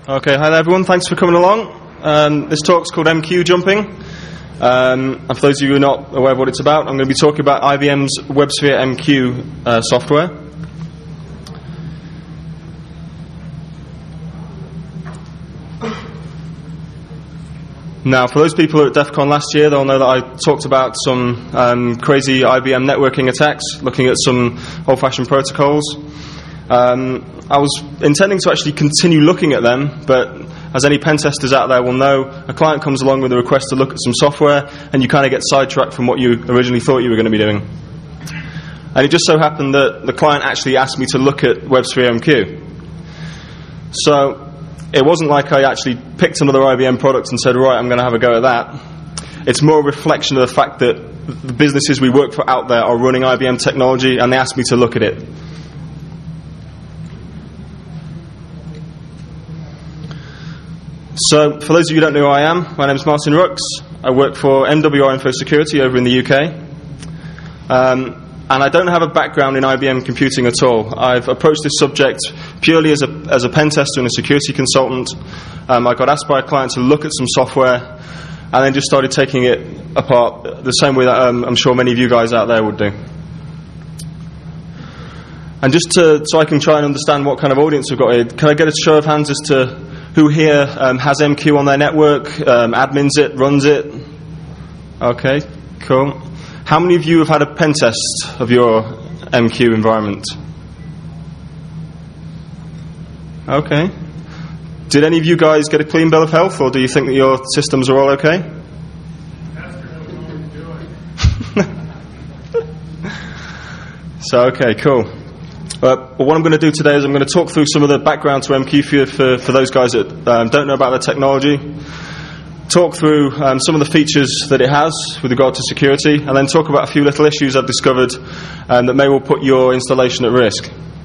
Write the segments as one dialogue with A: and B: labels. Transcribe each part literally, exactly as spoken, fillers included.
A: Okay, hi there everyone, thanks for coming along. Um, this talk's called M Q Jumping. Um, and for those of you who are not aware of what it's about, I'm going to be talking about I B M's WebSphere M Q uh, software. Now, for those people who were at DEF CON last year, they'll know that I talked about some um, crazy I B M networking attacks, looking at some old-fashioned protocols. Um, I was intending to actually continue looking at them, but as any pen testers out there will know, a client comes along with a request to look at some software, and you kind of get sidetracked from what you originally thought you were going to be doing. And it just so happened that the client actually asked me to look at WebSphere M Q. So it wasn't like I actually picked another I B M product and said, right, I'm going to have a go at that. It's more a reflection of the fact that the businesses we work for out there are running I B M technology, and they asked me to look at it. So, for those of you who don't know who I am, my name is Martin Rooks. I work for M W R Info Security over in the U K. Um, and I don't have a background in I B M computing at all. I've approached this subject purely as a, as a pen tester and a security consultant. Um, I got asked by a client to look at some software, and then just started taking it apart the same way that um, I'm sure many of you guys out there would do. And just to, so I can try and understand what kind of audience we've got here, can I get a show of hands as to who here um, has M Q on their network, um, admins it, runs it? Okay, cool. How many of you have had a pen test of your M Q environment? Okay. Did any of you guys get a clean bill of health, or do you think that your systems are all okay? So, okay, cool. Uh, well, what I'm going to do today is I'm going to talk through some of the background to M Q for, for, for those guys that um, don't know about the technology, talk through um, some of the features that it has with regard to security, and then talk about a few little issues I've discovered um, that may well put your installation at risk.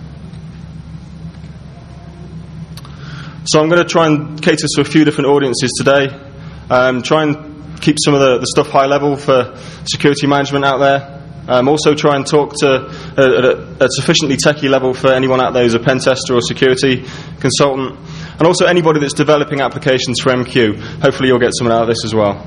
A: So I'm going to try and cater to a few different audiences today, um, try and keep some of the, the stuff high level for security management out there. Um, also try and talk to uh, at a, a sufficiently techie level for anyone out there who's a pen tester or security consultant, and also anybody that's developing applications for M Q. Hopefully you'll get something out of this as well.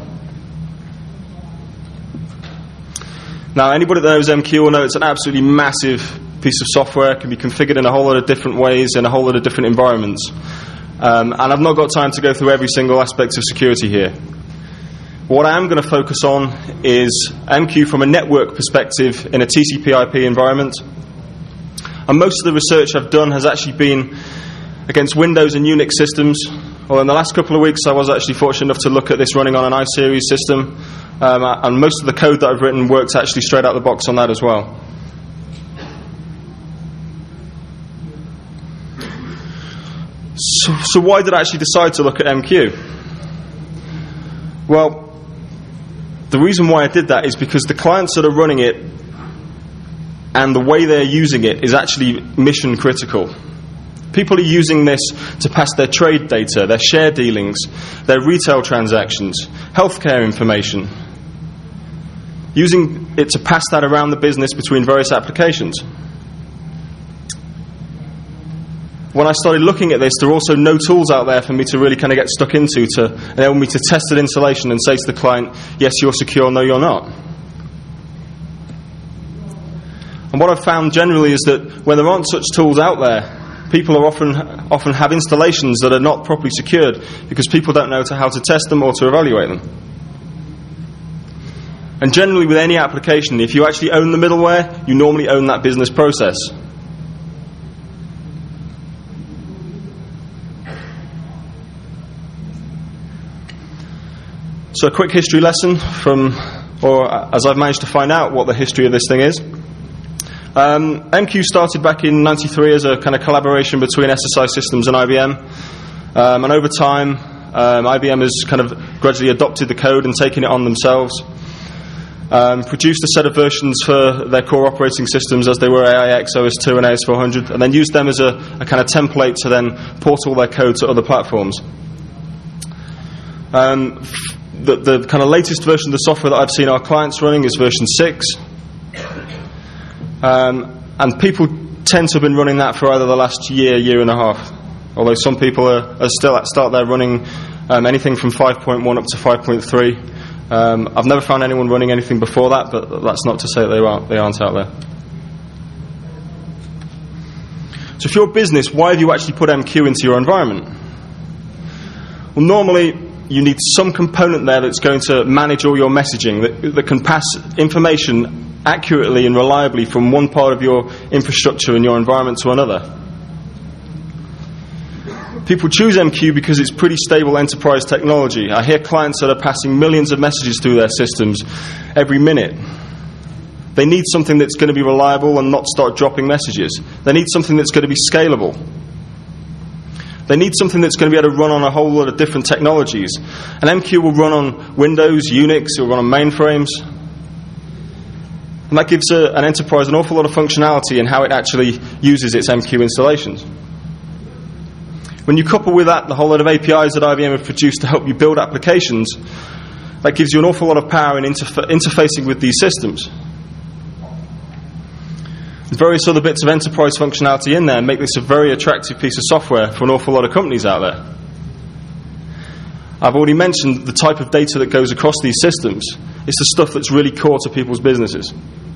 A: Now, anybody that knows M Q will know it's an absolutely massive piece of software. It can be configured in a whole lot of different ways in a whole lot of different environments. Um, and I've not got time to go through every single aspect of security here. What I am going to focus on is M Q from a network perspective in a T C P I P environment. And most of the research I've done has actually been against Windows and Unix systems. Well, in the last couple of weeks I was actually fortunate enough to look at this running on an iSeries system. Um, and most of the code that I've written works actually straight out the box on that as well. So, so why did I actually decide to look at M Q? Well, the reason why I did that is because the clients that are running it and the way they're using it is actually mission critical. People are using this to pass their trade data, their share dealings, their retail transactions, healthcare information, using it to pass that around the business between various applications. When I started looking at this, there were also no tools out there for me to really kind of get stuck into to enable me to test an installation and say to the client, yes, you're secure, no, you're not. And what I've found generally is that when there aren't such tools out there, people are often often have installations that are not properly secured because people don't know to how to test them or to evaluate them. And generally with any application, if you actually own the middleware, you normally own that business process. So a quick history lesson from, or as I've managed to find out what the history of this thing is. Um, M Q started back in ninety-three as a kind of collaboration between S S I Systems and I B M. Um, and over time, um, I B M has kind of gradually adopted the code and taken it on themselves. Um, produced a set of versions for their core operating systems as they were A I X, O S two and A S four hundred, and then used them as a, a kind of template to then port all their code to other platforms. Um, The, the kind of latest version of the software that I've seen our clients running is version six. Um, and people tend to have been running that for either the last year, year and a half. although some people are, are still at start there running um, anything from five point one up to five point three. Um, I've never found anyone running anything before that, but that's not to say that they aren't, they aren't out there. So if you're a business, why have you actually put M Q into your environment? Well, normally you need some component there that's going to manage all your messaging, that, that can pass information accurately and reliably from one part of your infrastructure and your environment to another. People choose M Q because it's pretty stable enterprise technology. I hear clients that are passing millions of messages through their systems every minute. They need something that's going to be reliable and not start dropping messages. They need something that's going to be scalable. They need something that's going to be able to run on a whole lot of different technologies. And M Q will run on Windows, Unix, it will run on mainframes. And that gives a, an enterprise an awful lot of functionality in how it actually uses its M Q installations. When you couple with that the whole lot of A P Is that I B M have produced to help you build applications, that gives you an awful lot of power in interfa- interfacing with these systems. And various other bits of enterprise functionality in there make this a very attractive piece of software for an awful lot of companies out there. I've already mentioned the type of data that goes across these systems. It's the stuff that's really core to people's businesses.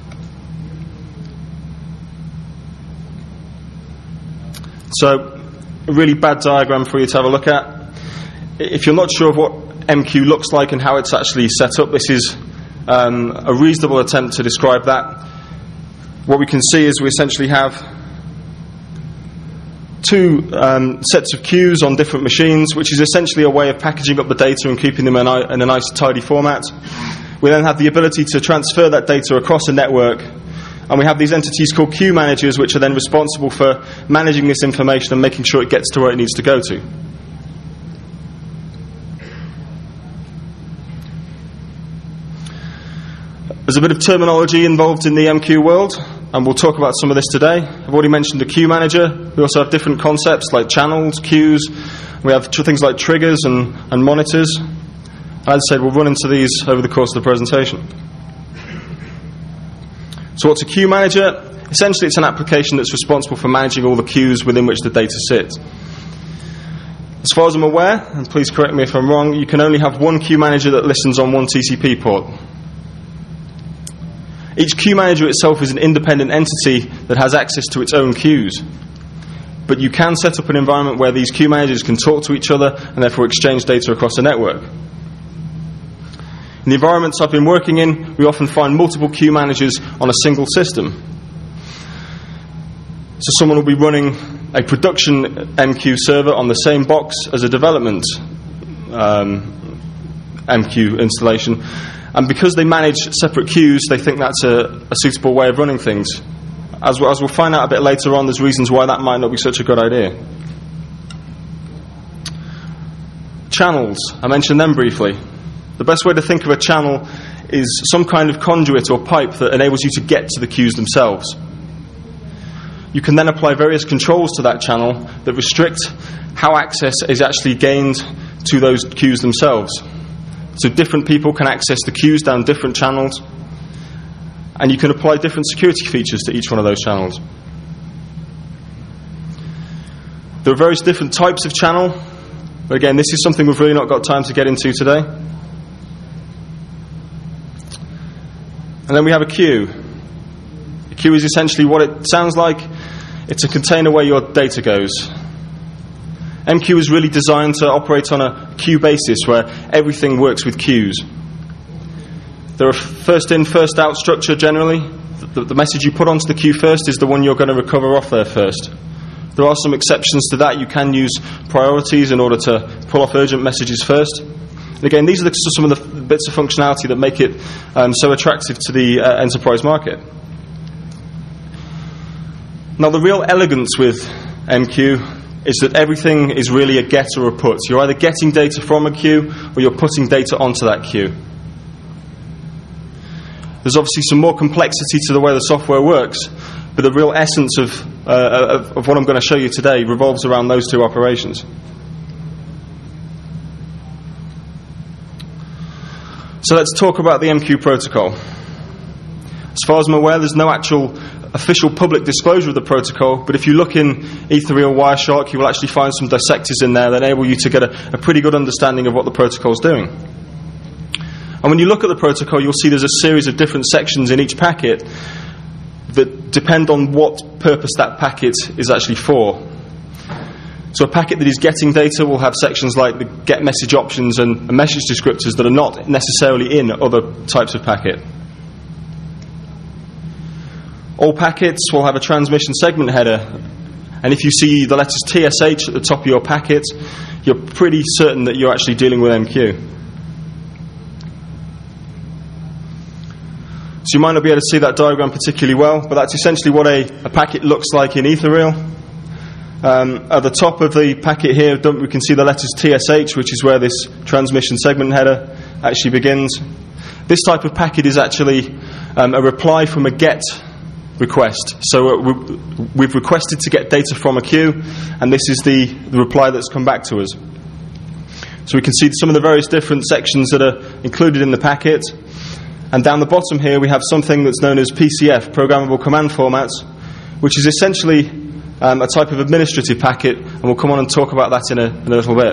A: So, a really bad diagram for you to have a look at. If you're not sure of what M Q looks like and how it's actually set up, this is um, a reasonable attempt to describe that. What we can see is we essentially have two um, sets of queues on different machines, which is essentially a way of packaging up the data and keeping them in a, in a nice tidy format. We then have the ability to transfer that data across a network, and we have these entities called queue managers, which are then responsible for managing this information and making sure it gets to where it needs to go to. There's a bit of terminology involved in the M Q world, and we'll talk about some of this today. I've already mentioned the queue manager. We also have different concepts like channels, queues. We have tr- things like triggers and, and monitors. As I said, we'll run into these over the course of the presentation. So what's a queue manager? Essentially, it's an application that's responsible for managing all the queues within which the data sits. As far as I'm aware, and please correct me if I'm wrong, you can only have one queue manager that listens on one T C P port. Each queue manager itself is an independent entity that has access to its own queues. But you can set up an environment where these queue managers can talk to each other and therefore exchange data across a network. In the environments I've been working in, we often find multiple queue managers on a single system. So someone will be running a production M Q server on the same box as a development um, M Q installation. And because they manage separate queues, they think that's a, a suitable way of running things. As, as we'll find out a bit later on, there's reasons why that might not be such a good idea. Channels, I mentioned them briefly. The best way to think of a channel is some kind of conduit or pipe that enables you to get to the queues themselves. You can then apply various controls to that channel that restrict how access is actually gained to those queues themselves. So different people can access the queues down different channels, and you can apply different security features to each one of those channels. There are various different types of channel, but again, this is something we've really not got time to get into today. And then we have a queue. A queue is essentially what it sounds like. It's a container where your data goes. M Q is really designed to operate on a queue basis where everything works with queues. They're a first in, first out structure generally. The, the message you put onto the queue first is the one you're going to recover off there first. There are some exceptions to that. You can use priorities in order to pull off urgent messages first. And again, these are the, some of the bits of functionality that make it um, so attractive to the uh, enterprise market. Now, the real elegance with M Q is that everything is really a get or a put. You're either getting data from a queue or you're putting data onto that queue. There's obviously some more complexity to the way the software works, but the real essence of, uh, of, of what I'm going to show you today revolves around those two operations. So let's talk about the M Q protocol. As far as I'm aware, there's no actual official public disclosure of the protocol, but if you look in Ethereal Wireshark, you will actually find some dissectors in there that enable you to get a, a pretty good understanding of what the protocol is doing. And when you look at the protocol, you'll see there's a series of different sections in each packet that depend on what purpose that packet is actually for. So a packet that is getting data will have sections like the get message options and message descriptors that are not necessarily in other types of packet. All packets will have a transmission segment header, and if you see the letters T S H at the top of your packet, you're pretty certain that you're actually dealing with M Q. So you might not be able to see that diagram particularly well, but that's essentially what a, a packet looks like in Ethereal. Um, at the top of the packet here, we can see the letters T S H, which is where this transmission segment header actually begins. This type of packet is actually um, a reply from a GET request. So uh, we, we've requested to get data from a queue, and this is the, the reply that's come back to us. So we can see some of the various different sections that are included in the packet. And down the bottom here we have something that's known as P C F, Programmable Command Formats, which is essentially um, a type of administrative packet, and we'll come on and talk about that in a, in a little bit.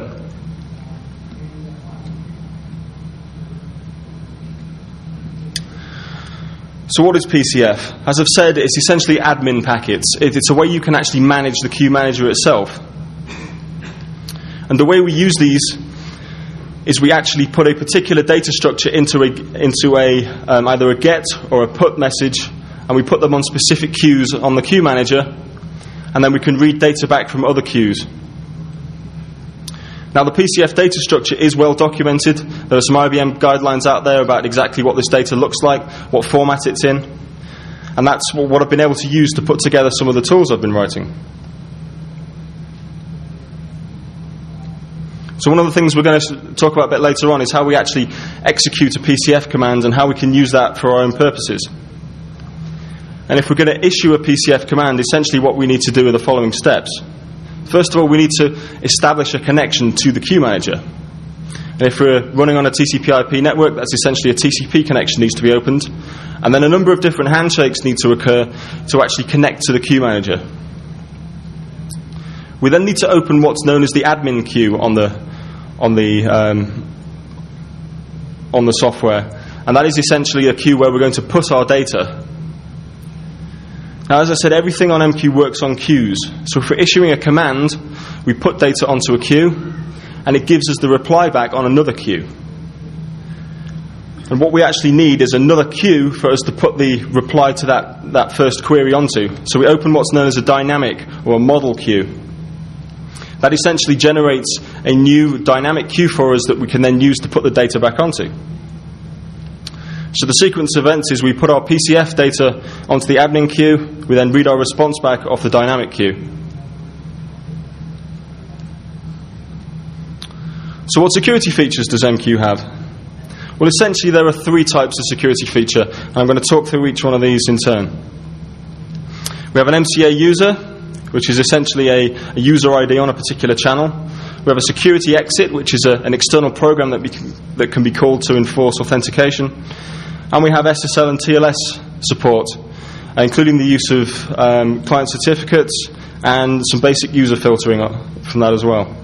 A: So what is P C F? As I've said, it's essentially admin packets. It, it's a way you can actually manage the queue manager itself. And the way we use these is we actually put a particular data structure into a, into a um, either a get or a put message, and we put them on specific queues on the queue manager, and then we can read data back from other queues. Now the P C F data structure is well documented. There are some I B M guidelines out there about exactly what this data looks like, what format it's in, and that's what I've been able to use to put together some of the tools I've been writing. So one of the things we're going to talk about a bit later on is how we actually execute a P C F command and how we can use that for our own purposes. And if we're going to issue a P C F command, essentially what we need to do are the following steps. First of all, we need to establish a connection to the queue manager. And if we're running on a T C P I P network, that's essentially a T C P connection needs to be opened. And then a number of different handshakes need to occur to actually connect to the queue manager. We then need to open what's known as the admin queue on the on the um, on the software, and that is essentially a queue where we're going to put our data. Now, as I said, everything on M Q works on queues. So if we're issuing a command, we put data onto a queue, and it gives us the reply back on another queue. And what we actually need is another queue for us to put the reply to that, that first query onto. So we open what's known as a dynamic or a model queue. That essentially generates a new dynamic queue for us that we can then use to put the data back onto. So the sequence of events is we put our P C F data onto the admin queue, we then read our response back off the dynamic queue. So what security features does M Q have? Well, essentially there are three types of security feature, and I'm going to talk through each one of these in turn. We have an M C A user, which is essentially a, a user I D on a particular channel. We have a security exit, which is a, an external program that, we can, that can be called to enforce authentication. And we have S S L and T L S support, uh, including the use of um, client certificates and some basic user filtering from that as well.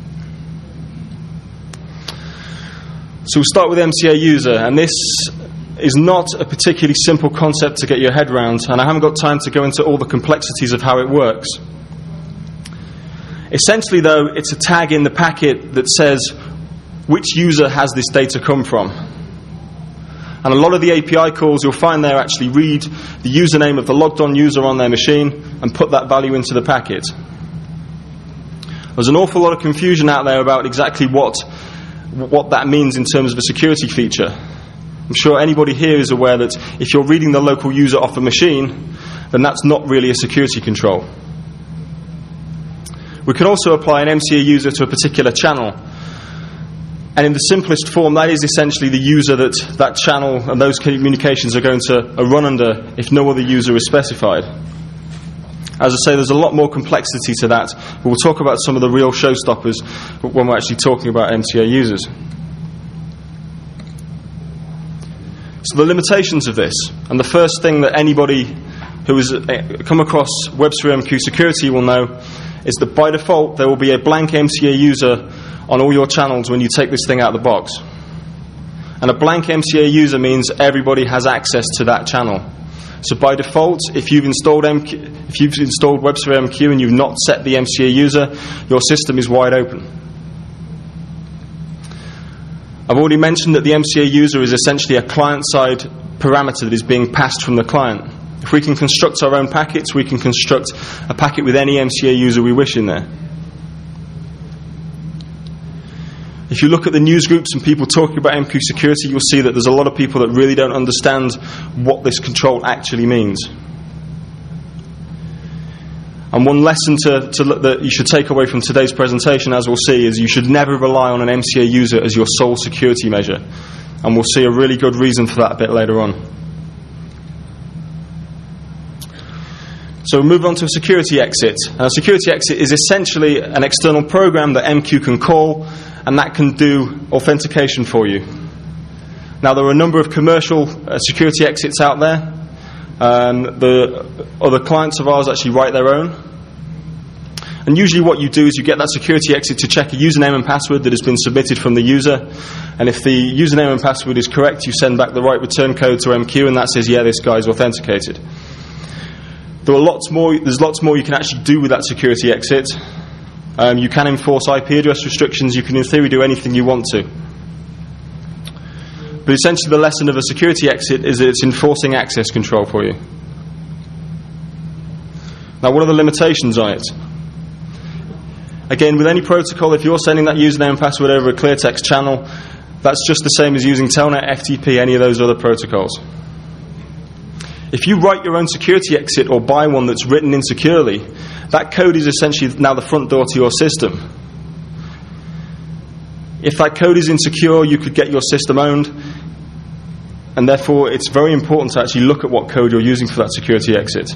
A: So we'll start with M C A user, and this is not a particularly simple concept to get your head around, and I haven't got time to go into all the complexities of how it works. Essentially, though, it's a tag in the packet that says which user has this data come from. And a lot of the A P I calls you'll find there actually read the username of the logged on user on their machine and put that value into the packet. There's an awful lot of confusion out there about exactly what what that means in terms of a security feature. I'm sure anybody here is aware that if you're reading the local user off a machine, then that's not really a security control. We can also apply an M C A user to a particular channel. And in the simplest form, that is essentially the user that that channel and those communications are going to run under if no other user is specified. As I say, there's a lot more complexity to that, but we'll talk about some of the real showstoppers when we're actually talking about M C A users. So the limitations of this, and the first thing that anybody who has come across WebSphere M Q security will know is that by default there will be a blank M C A user on all your channels when you take this thing out of the box. And a blank M C A user means everybody has access to that channel. So by default, if you've installed M Q, if you've installed WebSphere M Q and you've not set the M C A user, your system is wide open. I've already mentioned that the M C A user is essentially a client-side parameter that is being passed from the client. If we can construct our own packets, we can construct a packet with any M C A user we wish in there. If you look at the news groups and people talking about M Q security, you'll see that there's a lot of people that really don't understand what this control actually means. And one lesson to, to look, that you should take away from today's presentation, as we'll see, is you should never rely on an M C A user as your sole security measure. And we'll see a really good reason for that a bit later on. So we'll move on to a security exit. And a security exit is essentially an external program that M Q can call, and that can do authentication for you. Now, there are a number of commercial uh, security exits out there. Um, the other clients of ours actually write their own. And usually what you do is you get that security exit to check a username and password that has been submitted from the user. And if the username and password is correct, you send back the right return code to M Q, and that says, yeah, this guy's authenticated. There are lots more, there's lots more you can actually do with that security exit. Um, you can enforce I P address restrictions. You can, in theory, do anything you want to. But essentially the lesson of a security exit is that it's enforcing access control for you. Now, what are the limitations on it? Again, with any protocol, if you're sending that username and password over a clear text channel, that's just the same as using Telnet, F T P, any of those other protocols. If you write your own security exit or buy one that's written insecurely, that code is essentially now the front door to your system. If that code is insecure, you could get your system owned, and therefore it's very important to actually look at what code you're using for that security exit.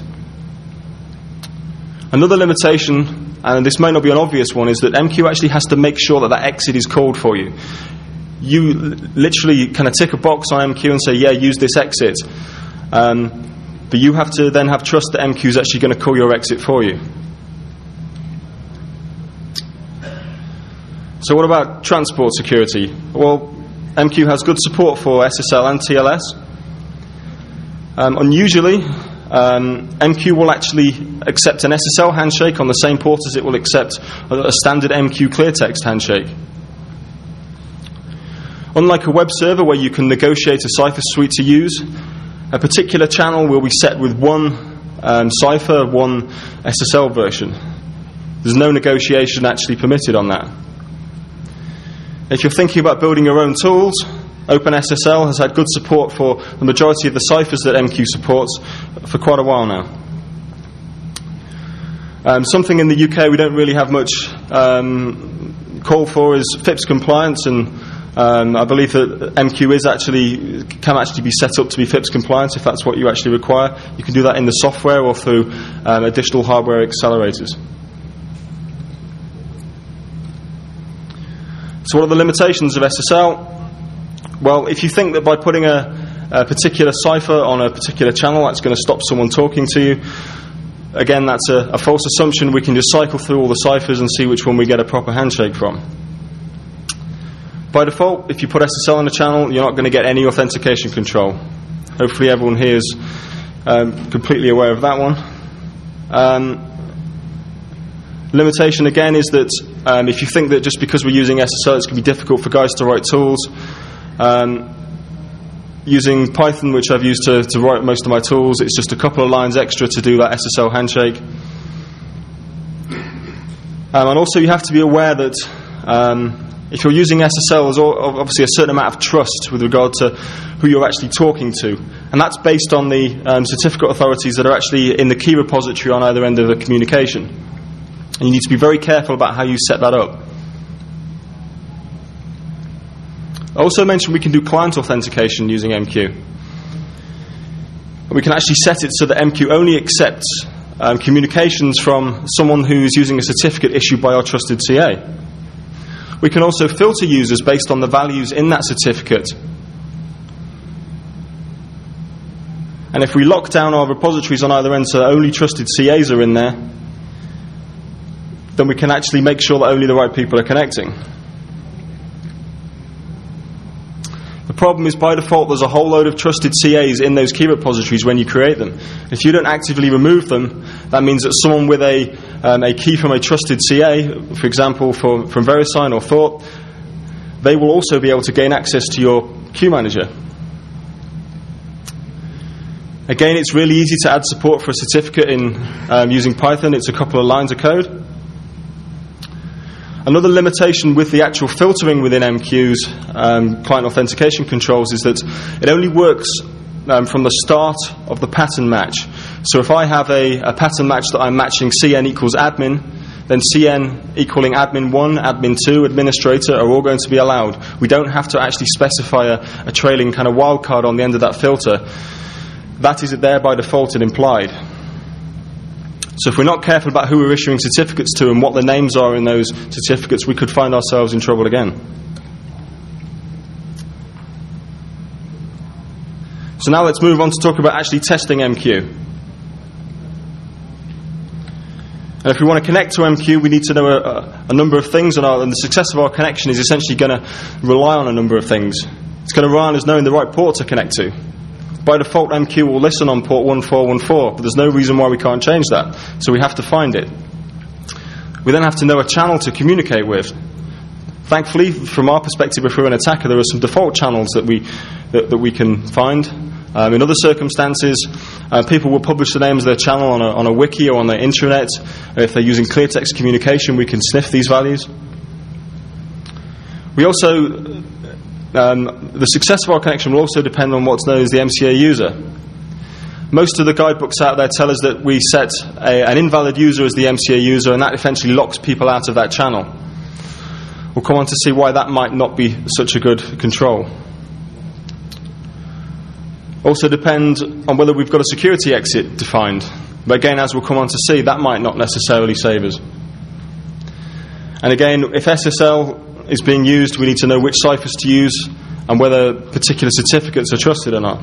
A: Another limitation, and this may not be an obvious one, is that M Q actually has to make sure that that exit is called for you. You literally kind of tick a box on M Q and say, yeah, use this exit. Um, but you have to then have trust that M Q is actually going to call your exit for you. So what about transport security? Well, M Q has good support for S S L and T L S. Um, unusually, um, M Q will actually accept an S S L handshake on the same port as it will accept a standard M Q cleartext handshake. Unlike a web server where you can negotiate a cipher suite to use, a particular channel will be set with one um, cipher, one S S L version. There's no negotiation actually permitted on that. If you're thinking about building your own tools, OpenSSL has had good support for the majority of the ciphers that M Q supports for quite a while now. Um, something in the U K we don't really have much um, call for is F I P S compliance, and um, I believe that M Q is actually can actually be set up to be F I P S compliant if that's what you actually require. You can do that in the software or through um, additional hardware accelerators. So what are the limitations of S S L? Well, if you think that by putting a, a particular cipher on a particular channel that's going to stop someone talking to you, again, that's a, a false assumption. We can just cycle through all the ciphers and see which one we get a proper handshake from. By default, if you put S S L on a channel, you're not going to get any authentication control. Hopefully everyone here is um, completely aware of that one. Um, limitation, again, is that um, if you think that just because we're using S S L it's going to be difficult for guys to write tools, um, using Python, which I've used to, to write most of my tools, it's just a couple of lines extra to do that S S L handshake. Um, and also you have to be aware that um, if you're using S S L, there's obviously a certain amount of trust with regard to who you're actually talking to. And that's based on the um, certificate authorities that are actually in the key repository on either end of the communication. And you need to be very careful about how you set that up. I also mentioned we can do client authentication using M Q. We can actually set it so that M Q only accepts um, communications from someone who is using a certificate issued by our trusted C A. We can also filter users based on the values in that certificate. And if we lock down our repositories on either end so that only trusted C As are in there, then we can actually make sure that only the right people are connecting. The problem is, by default, there's a whole load of trusted C As in those key repositories when you create them. If you don't actively remove them, that means that someone with a, um, a key from a trusted C A, for example, for, from VeriSign or Thought, they will also be able to gain access to your queue manager. Again, it's really easy to add support for a certificate in um, using Python. It's a couple of lines of code. Another limitation with the actual filtering within M Q's um, client authentication controls is that it only works um, from the start of the pattern match. So if I have a, a pattern match that I'm matching C N equals admin, then C N equaling admin one, admin two, administrator are all going to be allowed. We don't have to actually specify a, a trailing kind of wildcard on the end of that filter. That is there by default and implied. So if we're not careful about who we're issuing certificates to and what the names are in those certificates, we could find ourselves in trouble again. So now let's move on to talk about actually testing M Q. And if we want to connect to M Q, we need to know a, a number of things, and, our, and the success of our connection is essentially going to rely on a number of things. It's going to rely on us knowing the right port to connect to. By default, M Q will listen on port one four one four, but there's no reason why we can't change that. So we have to find it. We then have to know a channel to communicate with. Thankfully, from our perspective, if we're an attacker, there are some default channels that we that, that we can find. Um, in other circumstances, uh, people will publish the names of their channel on a, on a wiki or on the intranet. If they're using clear text communication, we can sniff these values. We also Um, the success of our connection will also depend on what's known as the M C A user. Most of the guidebooks out there tell us that we set a, an invalid user as the M C A user, and that essentially locks people out of that channel. We'll come on to see why that might not be such a good control. Also depend on whether we've got a security exit defined. But again, as we'll come on to see, that might not necessarily save us. And again, if S S L is being used, we need to know which ciphers to use and whether particular certificates are trusted or not.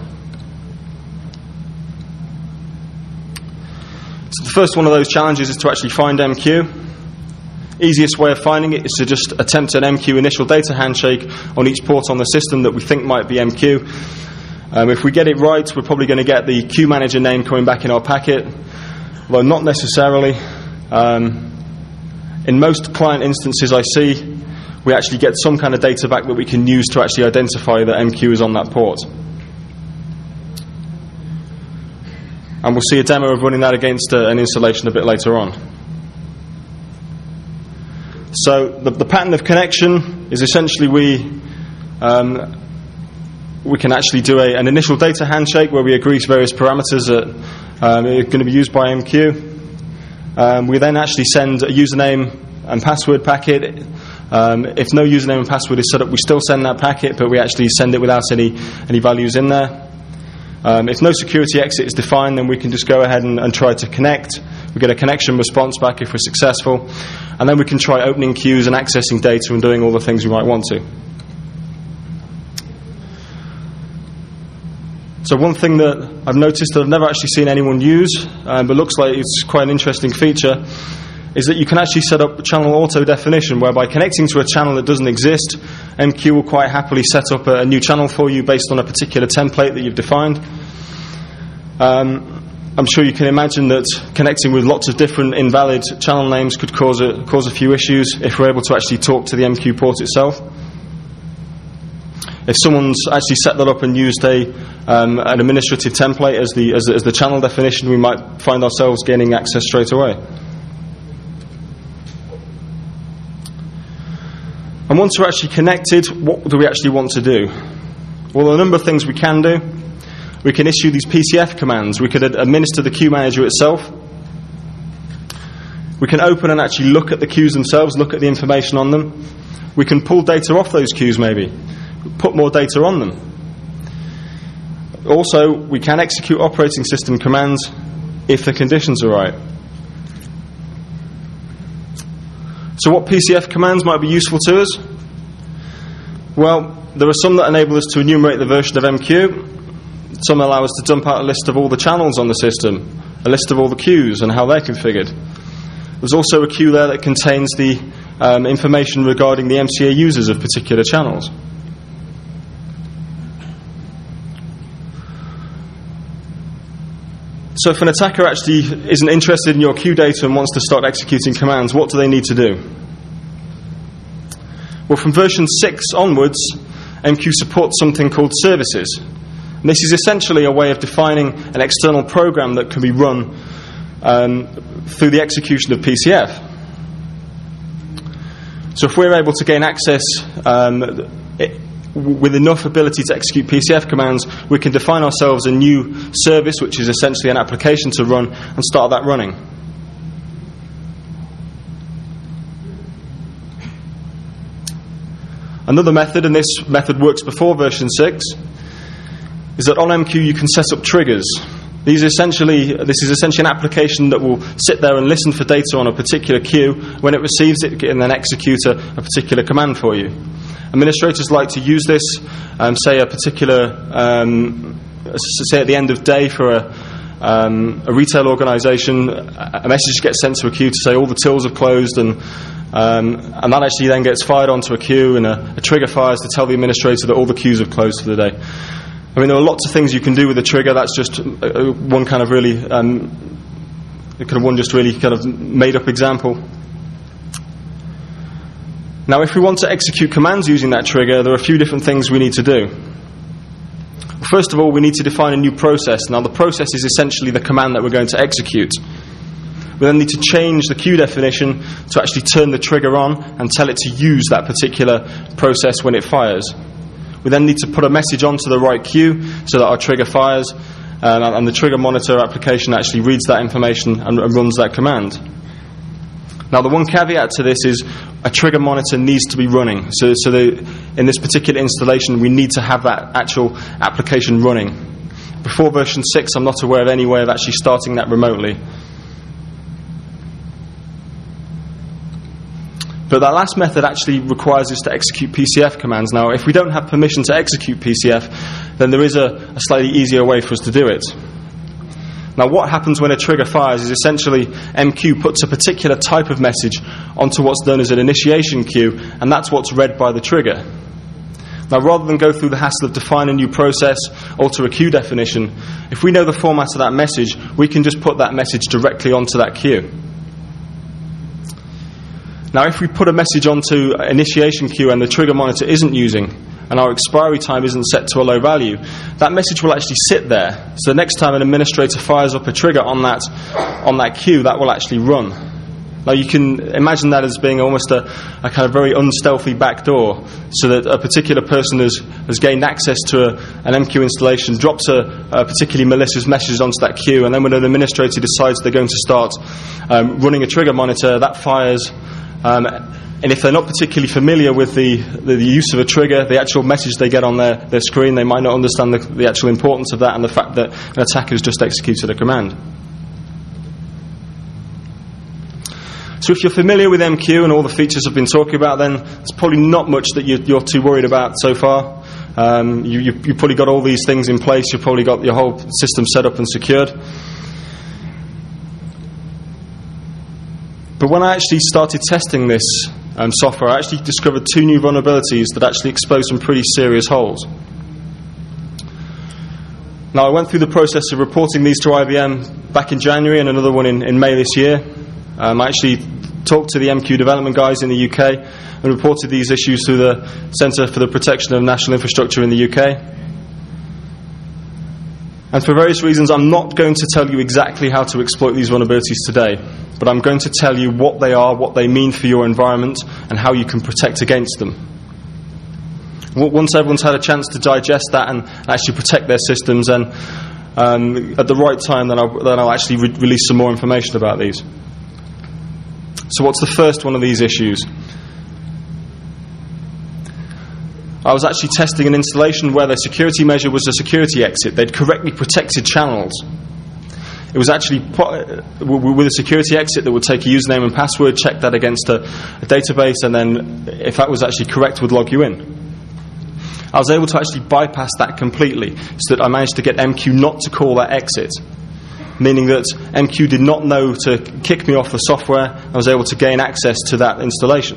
A: So the first one of those challenges is to actually find M Q. Easiest way of finding it is to just attempt an M Q initial data handshake on each port on the system that we think might be M Q. Um, if we get it right, we're probably going to get the queue manager name coming back in our packet, although not necessarily. Um, in most client instances I see, we actually get some kind of data back that we can use to actually identify that M Q is on that port. And we'll see a demo of running that against uh, an installation a bit later on. So the, the pattern of connection is essentially we um, we can actually do a, an initial data handshake where we agree to various parameters that um, are going to be used by M Q. Um, we then actually send a username and password packet. Um, if no username and password is set up, we still send that packet, but we actually send it without any, any values in there. Um, if no security exit is defined, then we can just go ahead and, and try to connect. We get a connection response back if we're successful, and then we can try opening queues and accessing data and doing all the things we might want to. So one thing that I've noticed that I've never actually seen anyone use, um, but looks like it's quite an interesting feature, is that you can actually set up channel auto definition, whereby connecting to a channel that doesn't exist, M Q will quite happily set up a, a new channel for you based on a particular template that you've defined. Um, I'm sure you can imagine that connecting with lots of different invalid channel names could cause a, cause a few issues if we're able to actually talk to the M Q port itself. If someone's actually set that up and used a um, an administrative template as the, as the as the channel definition, we might find ourselves gaining access straight away. And once we're actually connected, what do we actually want to do? Well, there are a number of things we can do. We can issue these P C F commands. We could administer the queue manager itself. We can open and actually look at the queues themselves, look at the information on them. We can pull data off those queues maybe, put more data on them. Also, we can execute operating system commands if the conditions are right. So what P C F commands might be useful to us? Well, there are some that enable us to enumerate the version of M Q, Some allow us to dump out a list of all the channels on the system, a list of all the queues and how they're configured. There's also a queue there that contains the um, information regarding the M C A users of particular channels. So if an attacker actually isn't interested in your queue data and wants to start executing commands, what do they need to do? Well, from version six onwards, M Q supports something called services. And this is essentially a way of defining an external program that can be run um, through the execution of P C F. So if we're able to gain access um, it, with enough ability to execute P C F commands, we can define ourselves a new service, which is essentially an application to run, and start that running. Another method, and this method works before version six, is that on M Q you can set up triggers. These essentially, this is essentially an application that will sit there and listen for data on a particular queue. When it receives it, and then execute a, a particular command for you. Administrators like to use this, um, say a particular, um, say at the end of day for a, um, a retail organisation, a message gets sent to a queue to say all the tills have closed, and um, and that actually then gets fired onto a queue, and a, a trigger fires to tell the administrator that all the queues have closed for the day. I mean, there are lots of things you can do with a trigger. That's just uh, one kind of really, um, kind of one just really kind of made up example. Now, if we want to execute commands using that trigger, there are a few different things we need to do. First of all, we need to define a new process. Now, the process is essentially the command that we're going to execute. We then need to change the queue definition to actually turn the trigger on and tell it to use that particular process when it fires. We then need to put a message onto the right queue so that our trigger fires, um, and the trigger monitor application actually reads that information and, and runs that command. Now, the one caveat to this is a trigger monitor needs to be running. So, so the, in this particular installation, we need to have that actual application running. Before version six, I'm not aware of any way of actually starting that remotely. But that last method actually requires us to execute P C F commands. Now, if we don't have permission to execute P C F, then there is a, a slightly easier way for us to do it. Now, what happens when a trigger fires is essentially M Q puts a particular type of message onto what's known as an initiation queue, and that's what's read by the trigger. Now, rather than go through the hassle of define a new process, alter a queue definition, if we know the format of that message, we can just put that message directly onto that queue. Now, if we put a message onto an initiation queue and the trigger monitor isn't using, and our expiry time isn't set to a low value, that message will actually sit there. So the next time an administrator fires up a trigger on that on that queue, that will actually run. Now, you can imagine that as being almost a, a kind of very unstealthy backdoor, so that a particular person has, has gained access to a, an M Q installation, drops a, a particularly malicious message onto that queue, and then when an administrator decides they're going to start um, running a trigger monitor, that fires. Um, and if they're not particularly familiar with the, the, the use of a trigger, the actual message they get on their, their screen, they might not understand the, the actual importance of that and the fact that an attacker has just executed a command. So if you're familiar with M Q and all the features I've been talking about, then there's probably not much that you're, you're too worried about so far. Um, you, you, you've probably got all these things in place. You've probably got your whole system set up and secured. But when I actually started testing this um, software, I actually discovered two new vulnerabilities that actually exposed some pretty serious holes. Now, I went through the process of reporting these to I B M back in January and another one in, in May this year. Um, I actually talked to the M Q development guys in the U K and reported these issues through the Centre for the Protection of National Infrastructure in the U K. And for various reasons, I'm not going to tell you exactly how to exploit these vulnerabilities today, but I'm going to tell you what they are, what they mean for your environment, and how you can protect against them. Once everyone's had a chance to digest that and actually protect their systems, and um, at the right time, then I'll, then I'll actually re- release some more information about these. So what's the first one of these issues? I was actually testing an installation where the security measure was a security exit. They'd correctly protected channels. It was actually with a security exit that would take a username and password, check that against a, a database, and then if that was actually correct, would log you in. I was able to actually bypass that completely, so that I managed to get M Q not to call that exit, meaning that M Q did not know to kick me off the software. I was able to gain access to that installation.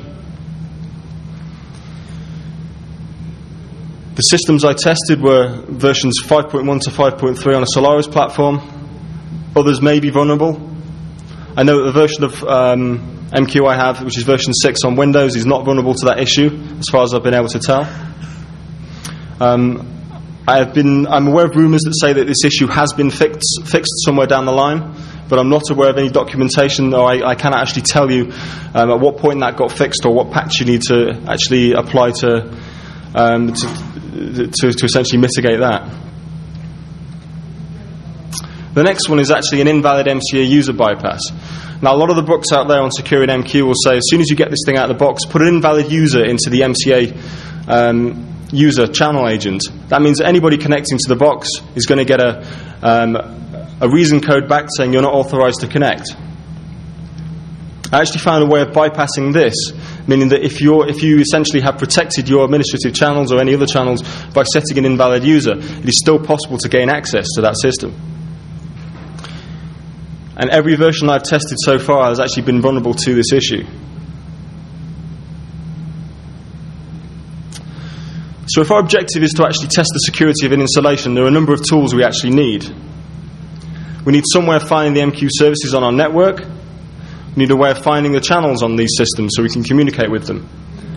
A: The systems I tested were versions five point one to five point three on a Solaris platform. Others may be vulnerable. I know that the version of um, M Q I have, which is version six on Windows, is not vulnerable to that issue, as far as I've been able to tell. Um, I have been, I'm aware of rumours that say that this issue has been fixed, fixed somewhere down the line, but I'm not aware of any documentation, or I, I cannot actually tell you um, at what point that got fixed, or what patch you need to actually apply to, um, to, to, to essentially mitigate that. The next one is actually an invalid M C A user bypass. Now, a lot of the books out there on securing M Q will say, as soon as you get this thing out of the box, put an invalid user into the M C A um, user channel agent. That means that anybody connecting to the box is going to get a, um, a reason code back saying you're not authorized to connect. I actually found a way of bypassing this, meaning that if you're, if you essentially have protected your administrative channels or any other channels by setting an invalid user, it is still possible to gain access to that system. And every version I've tested so far has actually been vulnerable to this issue. So if our objective is to actually test the security of an installation, there are a number of tools we actually need. We need some way of finding the M Q services on our network. We need a way of finding the channels on these systems so we can communicate with them.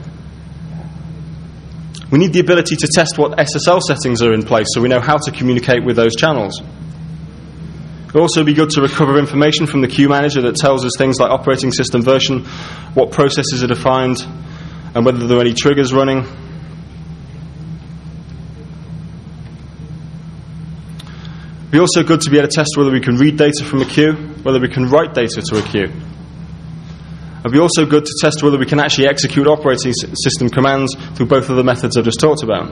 A: We need the ability to test what S S L settings are in place so we know how to communicate with those channels. It would also be good to recover information from the queue manager that tells us things like operating system version, what processes are defined, and whether there are any triggers running. It would be also good to be able to test whether we can read data from a queue, whether we can write data to a queue. It would be also good to test whether we can actually execute operating system commands through both of the methods I've just talked about.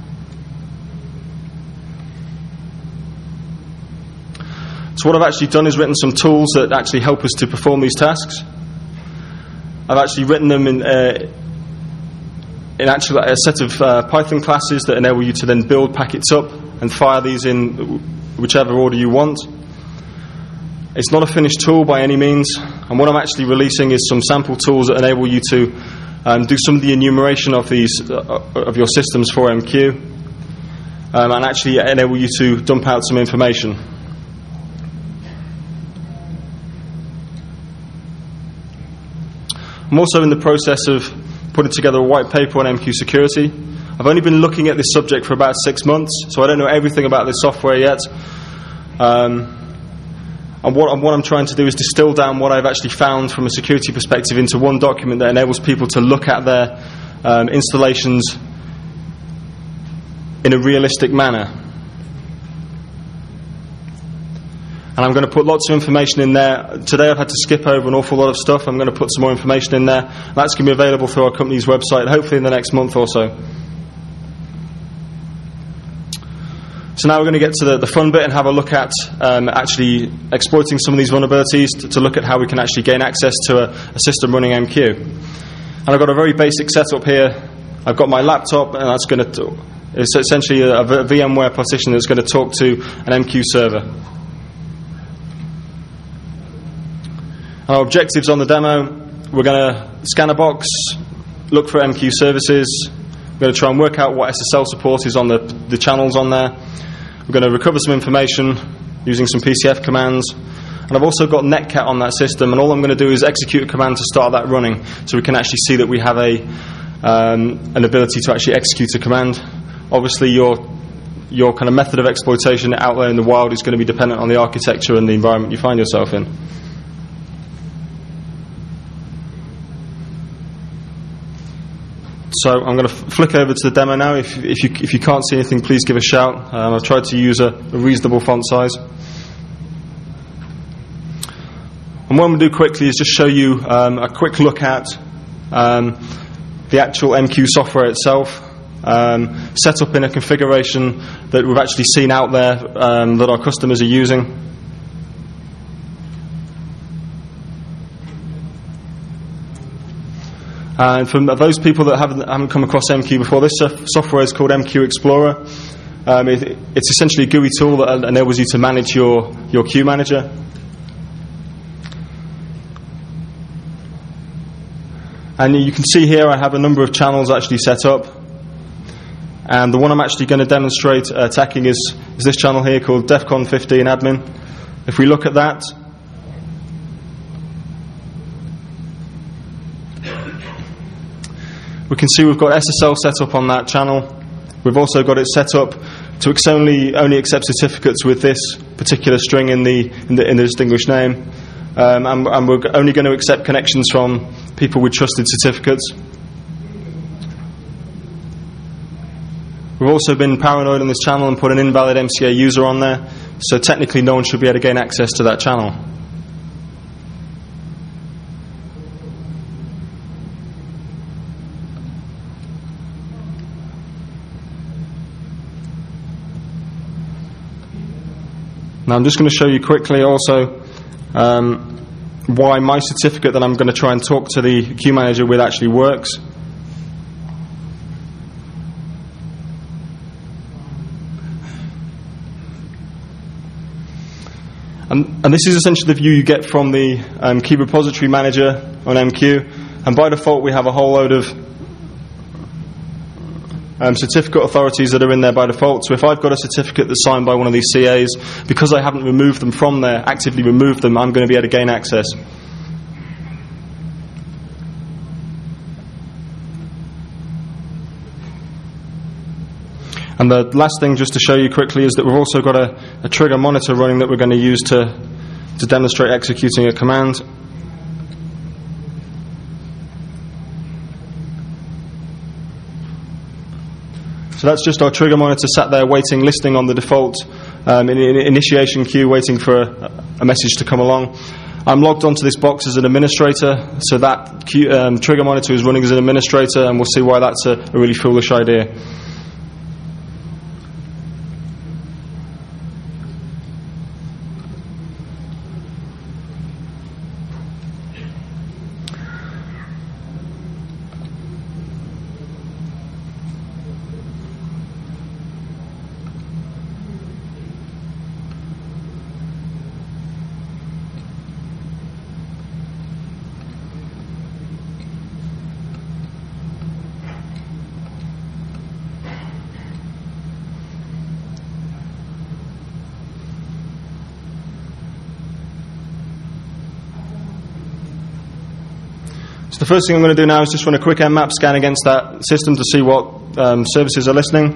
A: So what I've actually done is written some tools that actually help us to perform these tasks. I've actually written them in, uh, in actually a set of uh, Python classes that enable you to then build packets up and fire these in whichever order you want. It's not a finished tool by any means, and what I'm actually releasing is some sample tools that enable you to um, do some of the enumeration of these uh, of your systems for M Q, um, and actually enable you to dump out some information. I'm also in the process of putting together a white paper on M Q security. I've only been looking at this subject for about six months, so I don't know everything about this software yet. Um, and what, what I'm trying to do is distill down what I've actually found from a security perspective into one document that enables people to look at their um, installations in a realistic manner. And I'm going to put lots of information in there. Today I've had to skip over an awful lot of stuff. I'm going to put some more information in there. That's going to be available through our company's website, hopefully in the next month or so. So now we're going to get to the, the fun bit and have a look at um, actually exploiting some of these vulnerabilities to, to look at how we can actually gain access to a, a system running M Q. And I've got a very basic setup here. I've got my laptop, and that's going to it's essentially a, a VMware partition that's going to talk to an M Q server. Our objectives on the demo: we're going to scan a box, look for M Q services. We're going to try and work out what S S L support is on the, the channels on there. We're going to recover some information using some P C F commands. And I've also got Netcat on that system, and all I'm going to do is execute a command to start that running, so we can actually see that we have a um, an ability to actually execute a command. Obviously, your your kind of method of exploitation out there in the wild is going to be dependent on the architecture and the environment you find yourself in. So I'm going to f- flick over to the demo now. If, if, you, if you can't see anything, please give a shout. Um, I've tried to use a, a reasonable font size. And what I'm going to do quickly is just show you um, a quick look at um, the actual M Q software itself, um, set up in a configuration that we've actually seen out there um, that our customers are using. And for those people that haven't, haven't come across M Q before, this software is called M Q Explorer. Um, it, it's essentially a G U I tool that enables you to manage your, your queue manager. And you can see here I have a number of channels actually set up. And the one I'm actually going to demonstrate uh, attacking is, is this channel here called DEFCON fifteen admin. If we look at that, we can see we've got S S L set up on that channel. We've also got it set up to only only accept certificates with this particular string in the in the, in the distinguished name, um, and, and we're only going to accept connections from people with trusted certificates. We've also been paranoid on this channel and put an invalid M C A user on there, so technically no one should be able to gain access to that channel. Now I'm just going to show you quickly also um, why my certificate that I'm going to try and talk to the queue manager with actually works. And, and this is essentially the view you get from the um, key repository manager on M Q. And by default we have a whole load of Um, certificate authorities that are in there by default. So if I've got a certificate that's signed by one of these C As, because I haven't removed them from there, actively removed them, I'm going to be able to gain access. And the last thing just to show you quickly is that we've also got a, a trigger monitor running that we're going to use to, to demonstrate executing a command. So that's just our trigger monitor sat there waiting, listening on the default um, in, in initiation queue, waiting for a, a message to come along. I'm logged onto this box as an administrator, so that queue, um, trigger monitor is running as an administrator, and we'll see why that's a, a really foolish idea. So the first thing I'm going to do now is just run a quick Nmap scan against that system to see what um, services are listening.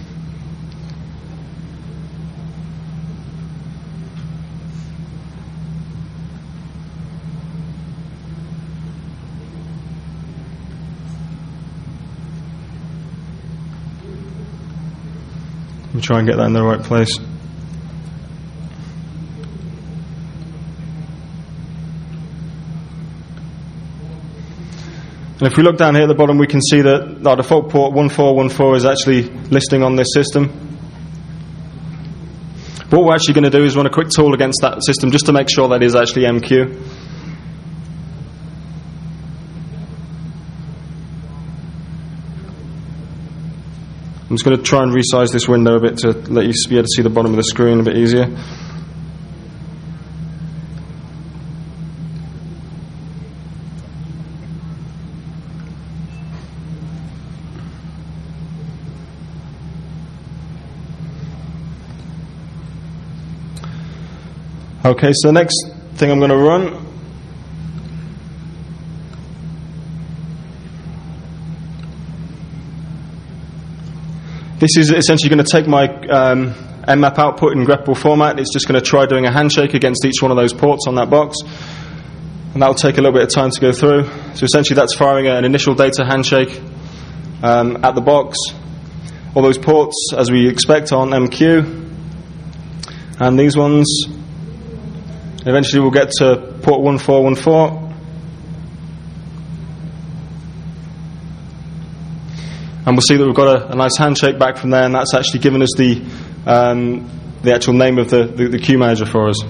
A: Let me try and get that in the right place. And if we look down here at the bottom, we can see that our default port one four one four is actually listening on this system. But what we're actually going to do is run a quick tool against that system just to make sure that is actually M Q. I'm just going to try and resize this window a bit to let you be able to see the bottom of the screen a bit easier. Okay, so the next thing I'm going to run this is essentially going to take my um, Nmap output in grepl format. It's just going to try doing a handshake against each one of those ports on that box, and that will take a little bit of time to go through. So essentially that's firing an initial data handshake um, at the box, all those ports as we expect on M Q, and these ones. Eventually we'll get to port one four one four. And we'll see that we've got a, a nice handshake back from there, and that's actually given us the um, the actual name of the, the, the queue manager for us.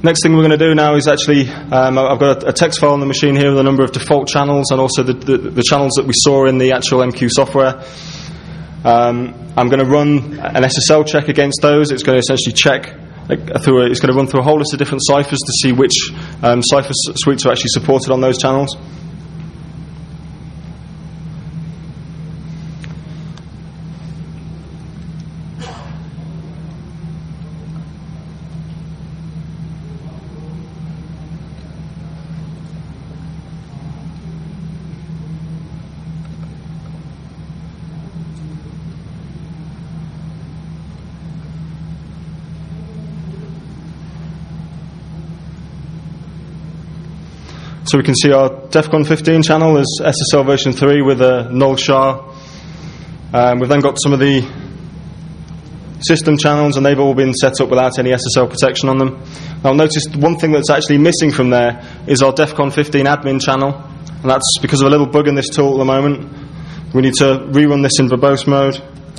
A: Next thing we're going to do now is actually, um, I've got a, a text file on the machine here with a number of default channels and also the, the, the channels that we saw in the actual M Q software. Um, I'm going to run an S S L check against those. It's going to essentially check uh, through. A, it's going to run through a whole list of different ciphers to see which um, cipher suites are actually supported on those channels. So we can see our DEFCON fifteen channel is S S L version three with a null S H A. Um, we've then got some of the system channels, and they've all been set up without any S S L protection on them. Now notice one thing that's actually missing from there is our DEFCON fifteen admin channel, and that's because of a little bug in this tool at the moment. We need to rerun this in verbose mode.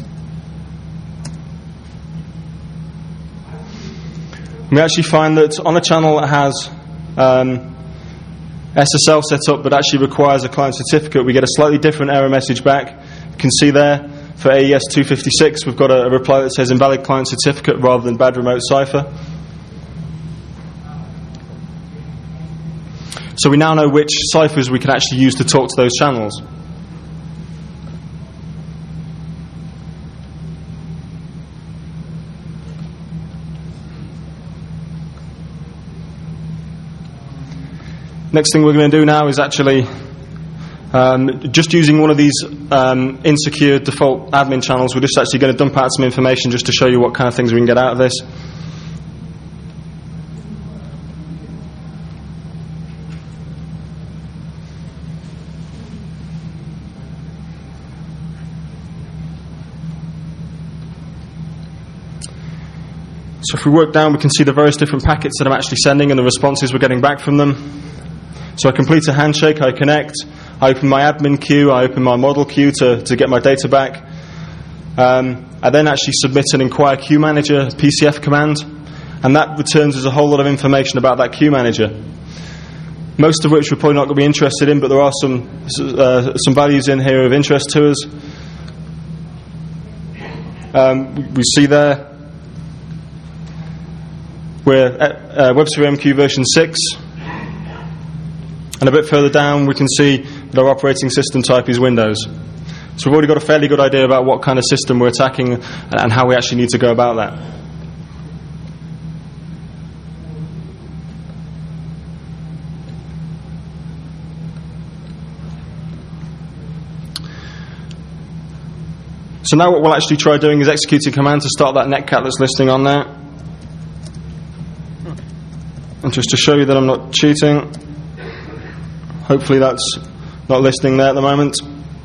A: We actually find that on a channel that has um, S S L set up but actually requires a client certificate, we get a slightly different error message back. You can see there for A E S two fifty-six we've got a, a reply that says invalid client certificate rather than bad remote cipher. So we now know which ciphers we can actually use to talk to those channels. Next thing we're going to do now is actually um, just using one of these um, insecure default admin channels. We're just actually going to dump out some information just to show you what kind of things we can get out of this. So if we work down, we can see the various different packets that I'm actually sending and the responses we're getting back from them. So I complete a handshake, I connect, I open my admin queue, I open my model queue to, to get my data back. Um, I then actually submit an inquire queue manager P C F command, and that returns us a whole lot of information about that queue manager. Most of which we're probably not going to be interested in, but there are some uh, some values in here of interest to us. Um, we, we see there we're at uh, WebSphere M Q version six. And a bit further down we can see that our operating system type is Windows. So we've already got a fairly good idea about what kind of system we're attacking and how we actually need to go about that. So now what we'll actually try doing is executing a command to start that netcat that's listing on there. And just to show you that I'm not cheating, hopefully that's not listing there at the moment.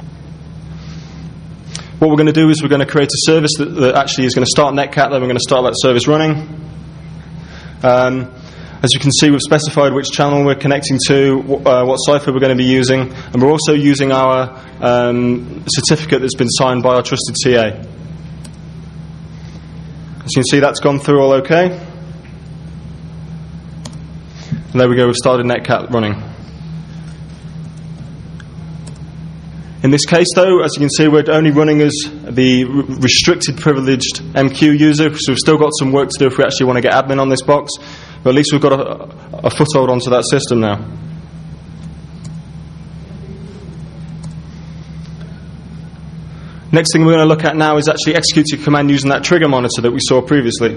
A: What we're going to do is we're going to create a service that, that actually is going to start netcat, then we're going to start that service running. Um, as you can see, we've specified which channel we're connecting to, uh, what cipher we're going to be using, and we're also using our um, certificate that's been signed by our trusted C A. As you can see, that's gone through all okay. And there we go, we've started netcat running. In this case, though, as you can see, we're only running as the restricted privileged M Q user, so we've still got some work to do if we actually want to get admin on this box, but at least we've got a, a foothold onto that system now. Next thing we're going to look at now is actually executing a command using that trigger monitor that we saw previously.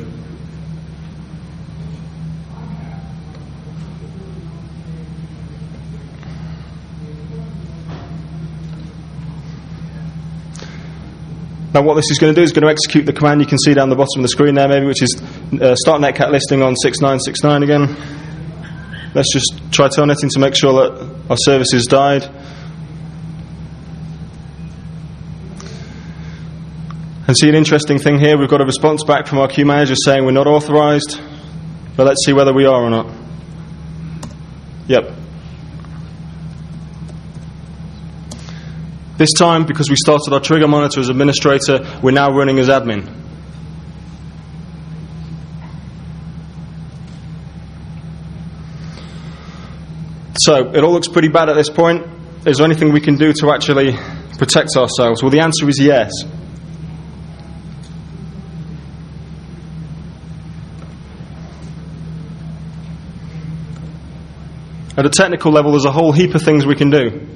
A: Now what this is going to do is going to execute the command you can see down the bottom of the screen there maybe, which is uh, start netcat listing on six nine six nine again. Let's just try telnetting to make sure that our service has died. And see an interesting thing here, we've got a response back from our queue manager saying we're not authorized, but let's see whether we are or not. Yep. This time, because we started our trigger monitor as administrator, we're now running as admin. So, it all looks pretty bad at this point. Is there anything we can do to actually protect ourselves? Well, the answer is yes. At a technical level, there's a whole heap of things we can do.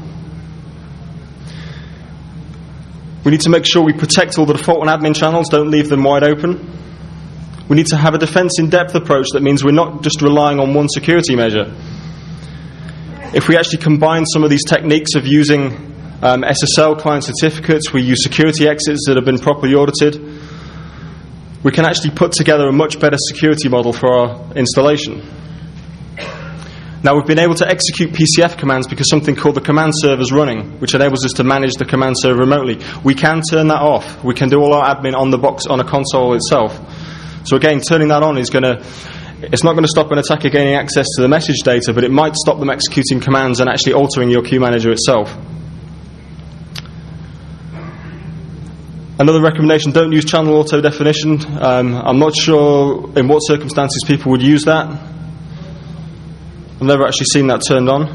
A: We need to make sure we protect all the default and admin channels, don't leave them wide open. We need to have a defense in depth approach that means we're not just relying on one security measure. If we actually combine some of these techniques of using um, S S L client certificates, we use security exits that have been properly audited, we can actually put together a much better security model for our installation. Now, we've been able to execute P C F commands because something called the command server is running, which enables us to manage the command server remotely. We can turn that off. We can do all our admin on the box, on a console itself. So again, turning that on is going to, it's not going to stop an attacker gaining access to the message data, but it might stop them executing commands and actually altering your queue manager itself. Another recommendation, don't use channel auto definition. Um, I'm not sure in what circumstances people would use that. I've never actually seen that turned on.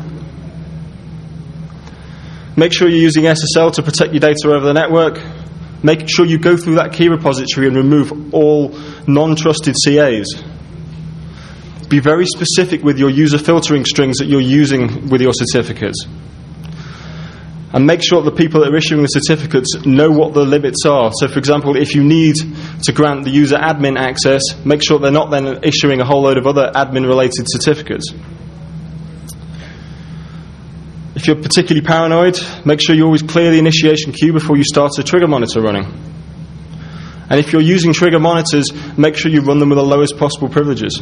A: Make sure you're using S S L to protect your data over the network. Make sure you go through that key repository and remove all non-trusted C As. Be very specific with your user filtering strings that you're using with your certificates. And make sure the people that are issuing the certificates know what the limits are. So, for example, if you need to grant the user admin access, make sure they're not then issuing a whole load of other admin-related certificates. If you're particularly paranoid, make sure you always clear the initiation queue before you start a trigger monitor running. And if you're using trigger monitors, make sure you run them with the lowest possible privileges.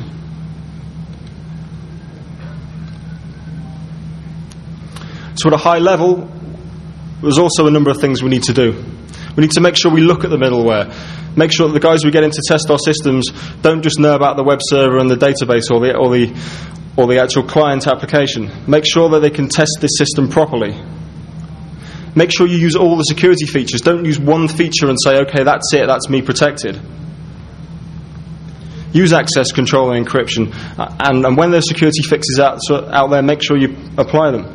A: So at a high level, there's also a number of things we need to do. We need to make sure we look at the middleware. Make sure that the guys we get in to test our systems don't just know about the web server and the database or the, or the or the actual client application. Make sure that they can test this system properly. Make sure you use all the security features. Don't use one feature and say, okay, that's it, that's me protected. Use access control and encryption. And, and when there's security fixes out, so out there, make sure you apply them.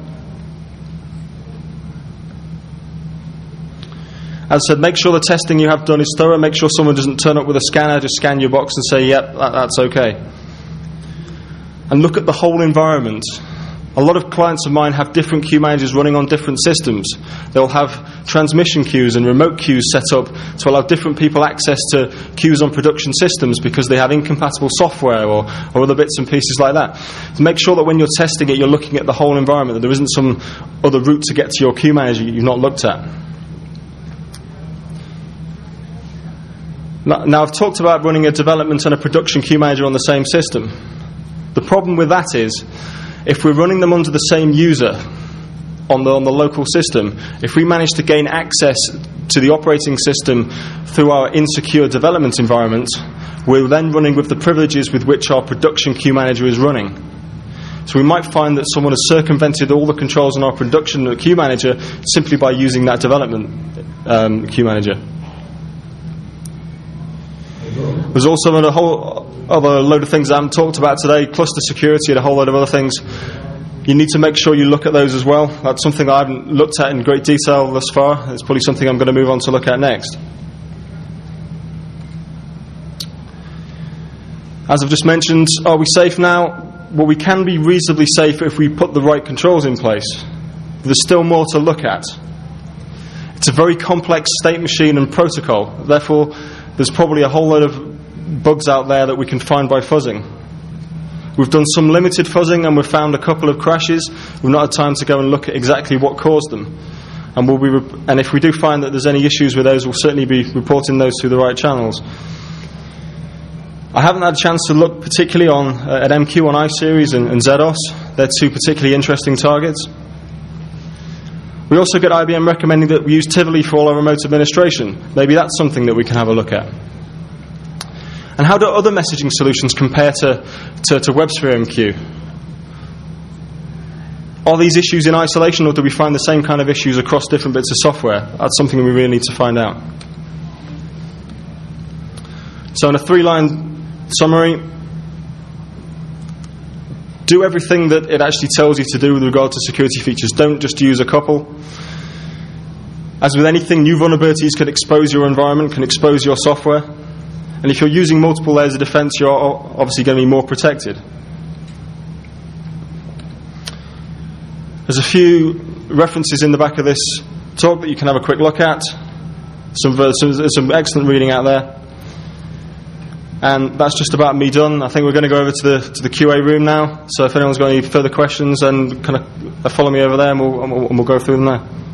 A: As I said, make sure the testing you have done is thorough. Make sure someone doesn't turn up with a scanner, just scan your box and say, yep, that, that's okay. And look at the whole environment. A lot of clients of mine have different queue managers running on different systems. They'll have transmission queues and remote queues set up to allow different people access to queues on production systems because they have incompatible software or, or other bits and pieces like that. So make sure that when you're testing it, you're looking at the whole environment, that there isn't some other route to get to your queue manager you've not looked at. Now, I've talked about running a development and a production queue manager on the same system. The problem with that is, if we're running them under the same user on the, on the local system, if we manage to gain access to the operating system through our insecure development environment, we're then running with the privileges with which our production queue manager is running. So we might find that someone has circumvented all the controls on our production queue manager simply by using that development um, queue manager. There's also a whole other load of things I haven't talked about today, cluster security and a whole load of other things. You need to make sure you look at those as well. That's something I haven't looked at in great detail thus far. It's probably something I'm going to move on to look at next. As I've just mentioned, are we safe now? Well, we can be reasonably safe if we put the right controls in place. But there's still more to look at. It's a very complex state machine and protocol. Therefore, there's probably a whole load of bugs out there that we can find by fuzzing. We've done some limited fuzzing and we've found a couple of crashes. We've not had time to go and look at exactly what caused them. And, we'll be re- and if we do find that there's any issues with those, we'll certainly be reporting those through the right channels. I haven't had a chance to look particularly on uh, at M Q on iSeries and, and Z O S. They're two particularly interesting targets. We also get I B M recommending that we use Tivoli for all our remote administration. Maybe that's something that we can have a look at. And how do other messaging solutions compare to, to, to WebSphere M Q? Are these issues in isolation, or do we find the same kind of issues across different bits of software? That's something we really need to find out. So in a three-line summary, do everything that it actually tells you to do with regard to security features. Don't just use a couple. As with anything, new vulnerabilities can expose your environment, can expose your software. And if you're using multiple layers of defense, you're obviously going to be more protected. There's a few references in the back of this talk that you can have a quick look at. Some, some, some excellent reading out there. And that's just about me done. I think we're going to go over to the to the Q A room now. So if anyone's got any further questions, then kind of follow me over there, and we'll, and we'll, and we'll go through them there.